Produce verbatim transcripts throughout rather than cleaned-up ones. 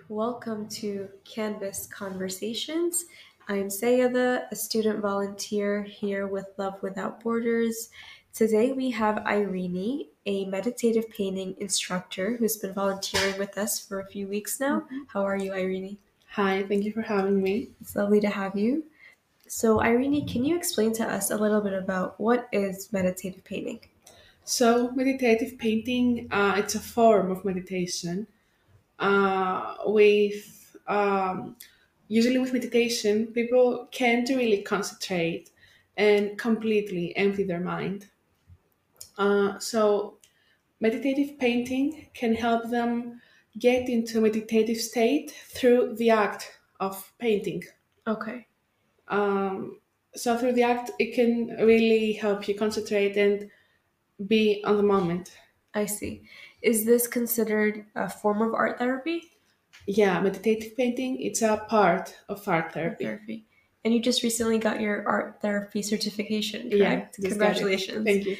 Welcome to Canvas Conversations. I'm Sayada, a student volunteer here with Love Without Borders. Today we have Irene, a meditative painting instructor who's been volunteering with us for a few weeks now. How are you, Irene? Hi, thank you for having me. It's lovely to have you. So, Irene, can you explain to us a little bit about what is meditative painting? So, meditative painting, uh, it's a form of meditation. Uh, with um, Usually with meditation, people can't really concentrate and completely empty their mind. Uh, so, meditative painting can help them get into a meditative state through the act of painting. Okay, Um, so, through the act, it can really help you concentrate and be on the moment. I see. Is this considered a form of art therapy? Yeah, meditative painting, it's a part of art Art therapy. therapy. And you just recently got your art therapy certification, Yeah, correct? just got it. Congratulations. Thank you.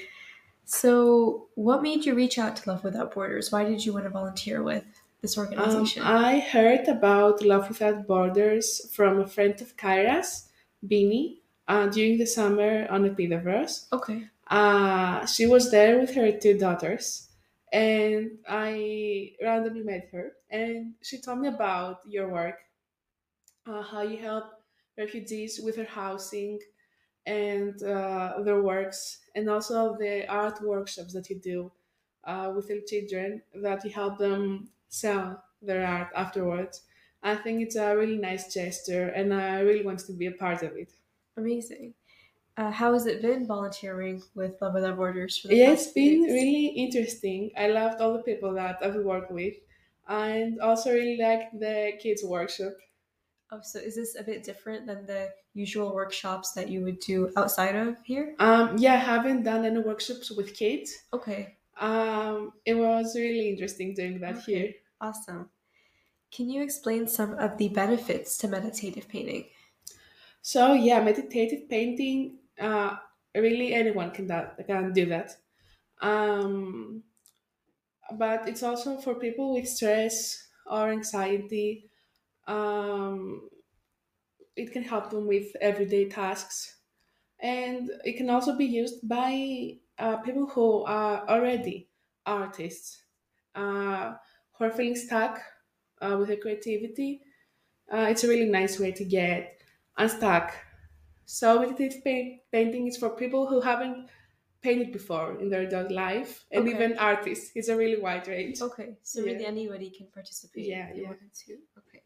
So, what made you reach out to Love Without Borders? Why did you want to volunteer with this Um, organization? I heard about Love Without Borders from a friend of Kyra's, Bini, uh, during the summer on the Epidaverse. Okay. Uh, she was there with her two daughters, and I randomly met her, and she told me about your work, uh, how you help refugees with their housing and uh, their works, and also the art workshops that you do uh, with the children that you help them sell their art afterwards. I think it's a really nice gesture, and I really want to be a part of it. Amazing. Uh, how has it been volunteering with Love Without Borders for the Yeah, it's past few been weeks? really interesting. I loved all the people that I've worked with, and also really liked the kids workshop. Oh, so is this a bit different than the usual workshops that you would do outside of here? Um, yeah, I haven't done any workshops with kids. Okay. Um, it was really interesting doing that here. Okay. Awesome. Can you explain some of the benefits to meditative painting? So yeah, meditative painting. Uh, really, anyone can that can do that. Um, but it's also for people with stress or anxiety. Um, it can help them with everyday tasks, and it can also be used by uh, people who are already artists, uh, who are feeling stuck uh, with their creativity. Uh, it's a really nice way to get unstuck. So meditative paint, painting is for people who haven't painted before in their adult life, and Okay. even artists. It's a really wide range. Okay. So really Yeah, anybody can participate if yeah, they yeah. wanted to. Okay.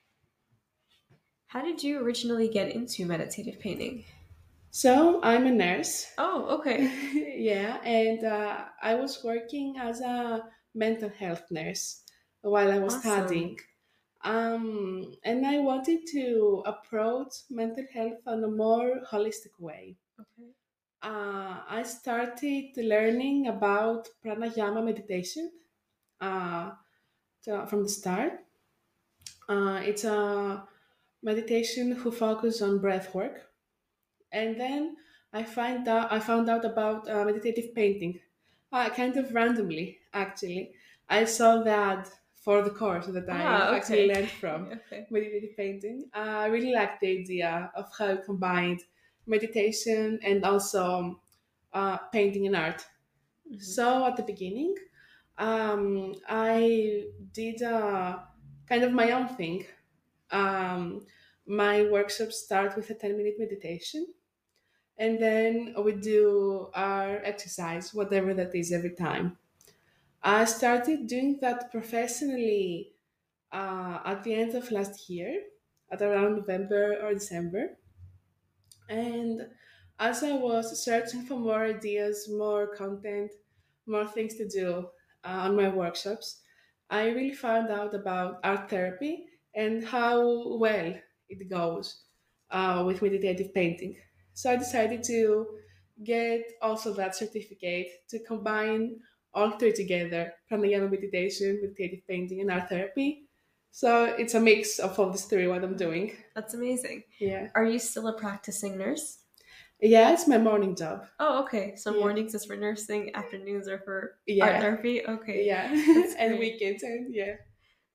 How did you originally get into meditative painting? So I'm a nurse. Oh, okay. Yeah, and uh, I was working as a mental health nurse while I was Awesome. studying. Um, and I wanted to approach mental health in a more holistic way. Okay. Uh, I started learning about pranayama meditation uh, to- from the start. Uh, it's a meditation who focus on breath work, and then I find out I found out about uh, meditative painting, uh, kind of randomly actually. I saw that for the course that I Ah, actually okay. learned from Okay. meditative painting. Uh, I really liked the idea of how it combined meditation and also uh, painting and art. Hmm. So at the beginning, um, I did uh, kind of my own thing. Um, my workshops start with a ten minute meditation, and then we do our exercise, whatever that is, every time. I started doing that professionally uh, at the end of last year, at around November or December. And as I was searching for more ideas, more content, more things to do uh, on my workshops, I really found out about art therapy and how well it goes uh, with meditative painting. So I decided to get also that certificate to combine all three together: pranayama meditation, meditative painting, and art therapy. So it's a mix of all these three, what I'm Wow. doing. That's amazing. Yeah. Are you still a practicing nurse? Yeah, it's my morning job. Oh, okay. So Yeah, mornings is for nursing, afternoons are for art yeah, therapy. Okay. yeah, That's and great. weekends, and yeah.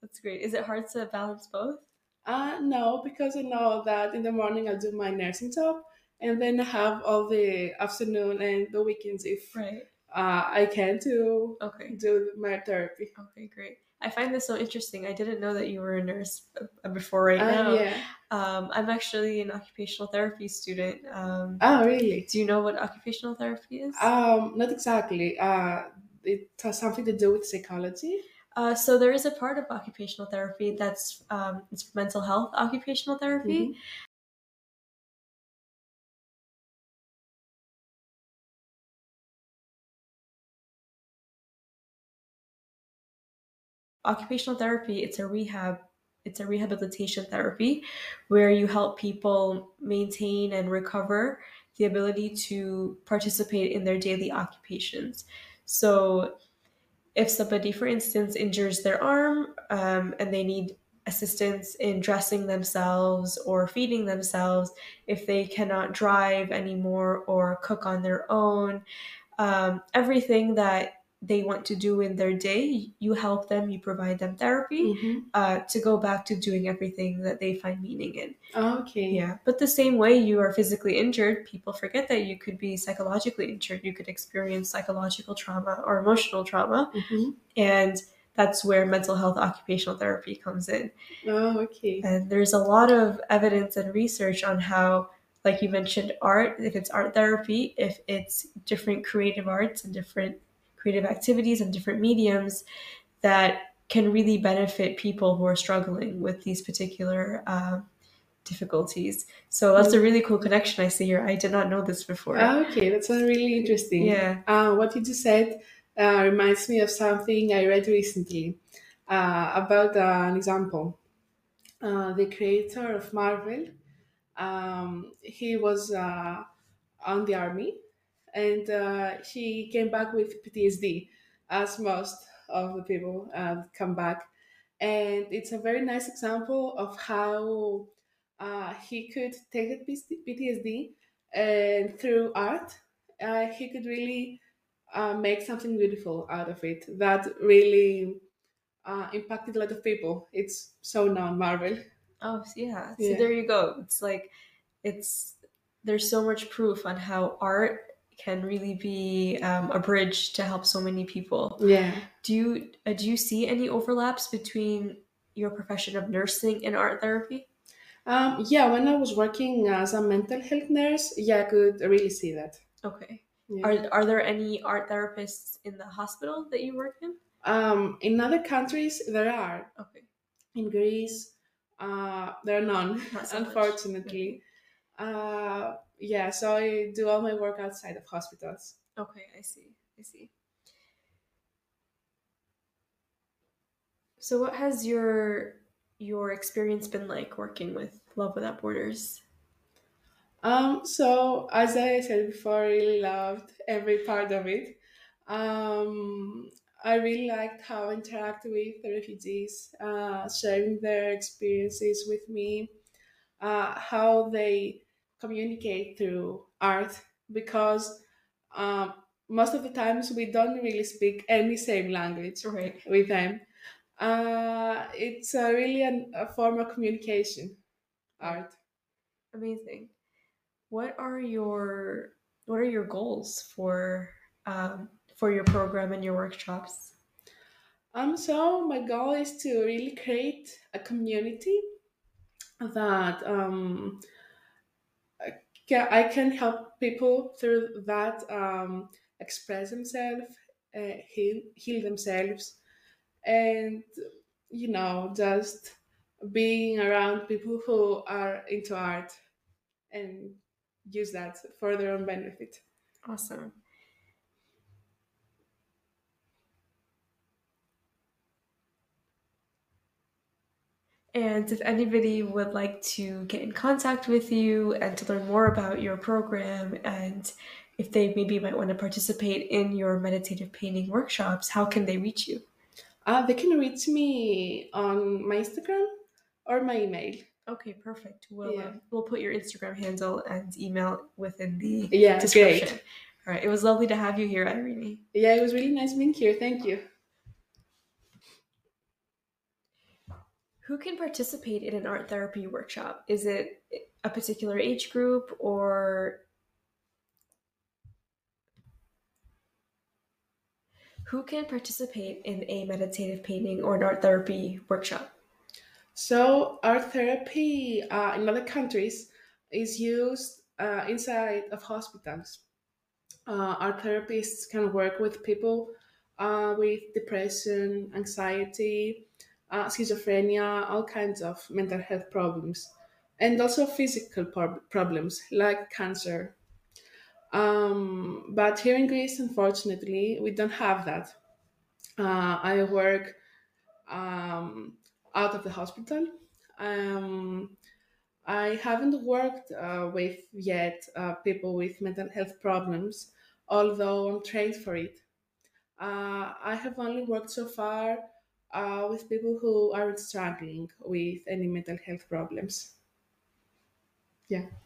That's great. Is it hard to balance both? Uh, no, because I know that in the morning I'll do my nursing job, and then I have all the afternoon and the weekends if Right. uh, I can to Okay. do my therapy. Okay, great. I find this so interesting. I didn't know that you were a nurse uh, before right Uh, now. yeah. Um, I'm actually an occupational therapy student. Um, Oh, really? do you know what occupational therapy is? Um, not exactly. Uh, it has something to do with psychology. Uh, so there is a part of occupational therapy that's um, it's for mental health occupational therapy. Mhm. Occupational therapy, it's a rehab, it's a rehabilitation therapy where you help people maintain and recover the ability to participate in their daily occupations. So if somebody, for instance, injures their arm um, and they need assistance in dressing themselves or feeding themselves, if they cannot drive anymore or cook on their own, um, everything that they want to do in their day, you help them, you provide them therapy Mhm. uh, to go back to doing everything that they find meaning in. Okay. Yeah, but the same way you are physically injured, people forget that you could be psychologically injured. You could experience psychological trauma or emotional trauma, Mhm. and that's where mental health occupational therapy comes in. Oh, okay. And there's a lot of evidence and research on how, like you mentioned, art, if it's art therapy, if it's different creative arts and different creative activities and different mediums that can really benefit people who are struggling with these particular uh, difficulties. So that's a really cool connection I see here. I did not know this before. Okay, that's uh, really interesting. Yeah. Uh, what you just said uh, reminds me of something I read recently uh, about uh, an example. Uh, the creator of Marvel, um, he was uh, on the army, and uh, he came back with P T S D, as most of the people uh, come back. And it's a very nice example of how uh, he could take that P T S D and through art, uh, he could really uh, make something beautiful out of it that really uh, impacted a lot of people. It's so known, Marvel. Oh, yeah. So Yeah. there you go. It's like, it's, there's so much proof on how art can really be um, a bridge to help so many people. Yeah. Do you uh, do you see any overlaps between your profession of nursing and art therapy? Um, yeah, when I was working as a mental health nurse, yeah, I could really see that. Okay. Yeah. Are are there any art therapists in the hospital that you work in? Um, in other countries, there are. Okay. In Greece, uh, there are none, Not so much. unfortunately. Uh, yeah, so I do all my work outside of hospitals. Okay, I see. I see. So what has your your experience been like working with Love Without Borders? Um, so as I said before, I really loved every part of it. Um, I really liked how I interact with the refugees, uh, sharing their experiences with me, uh, how they communicate through art, because um, most of the times we don't really speak any same language Right. with them. Uh, it's uh, really an, a form of communication, art. Amazing. What are your what are your goals for um, for your program and your workshops? Um, so my goal is to really create a community that um, ca- I can help people through that um, express themselves, uh, heal, heal themselves, and you know just being around people who are into art and use that for their own benefit. Awesome. And if anybody would like to get in contact with you and to learn more about your program, and if they maybe might want to participate in your meditative painting workshops, how can they reach you? Uh, they can reach me on my Instagram or my email. Okay, perfect. We'll Yeah. um, we'll put your Instagram handle and email within the Yeah, description. great. All right. It was lovely to have you here, Irene. Yeah, it was really nice being here. Thank you. Who can participate in an art therapy workshop? Is it a particular age group, or who can participate in a meditative painting or an art therapy workshop? So art therapy uh, in other countries is used uh, inside of hospitals. Uh, art therapists can work with people uh, with depression, anxiety, uh, schizophrenia, all kinds of mental health problems, and also physical prob- problems like cancer. Um, but here in Greece, unfortunately, we don't have that. Uh, I work um, out of the hospital. Um, I haven't worked uh, with yet uh, people with mental health problems, although I'm trained for it. Uh, I have only worked so far uh, with people who aren't struggling with any mental health problems. Yeah.